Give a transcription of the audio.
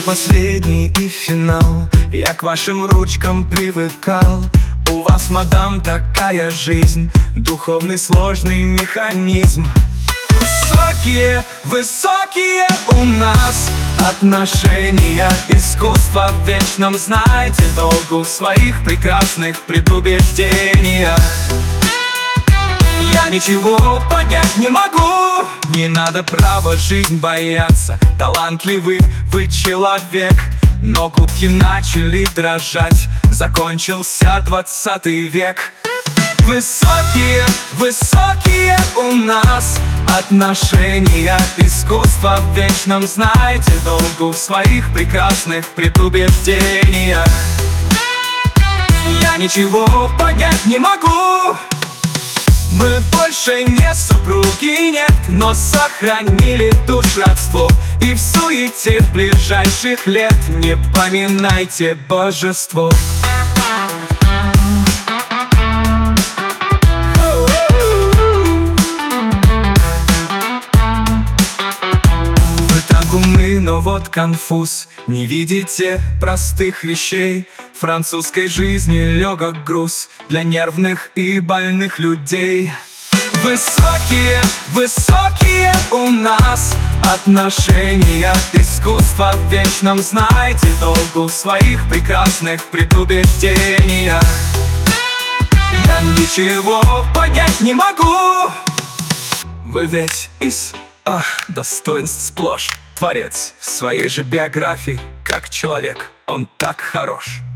последний и финал. Я к вашим ручкам привыкал. У вас, мадам, такая жизнь, духовный сложный механизм. Высокие, высокие у нас отношения. Искусство в вечном, знаете, долгу в своих прекрасных предубеждениях. Я ничего понять не могу. Не надо права жизнь бояться. Талантливый вы человек. Но губки начали дрожать. Закончился 20 век. Высокие, высокие у нас отношения. Искусство в вечном, знаете, долгу в своих прекрасных предубеждениях. Я ничего понять не могу. Мы больше не супруги, нет, но сохранили душ родство. И в суете ближайших лет не поминайте божество. Вы так умны, но вот конфуз. Не видите простых вещей. Французской жизни легок груз для нервных и больных людей. Высокие, высокие у нас отношения. Искусство в вечном, знаете, долгу в своих прекрасных предубеждениях. Я ничего понять не могу. Вы ведь из достоинств сплошь. Творец в своей же биографии, как человек, он так хорош.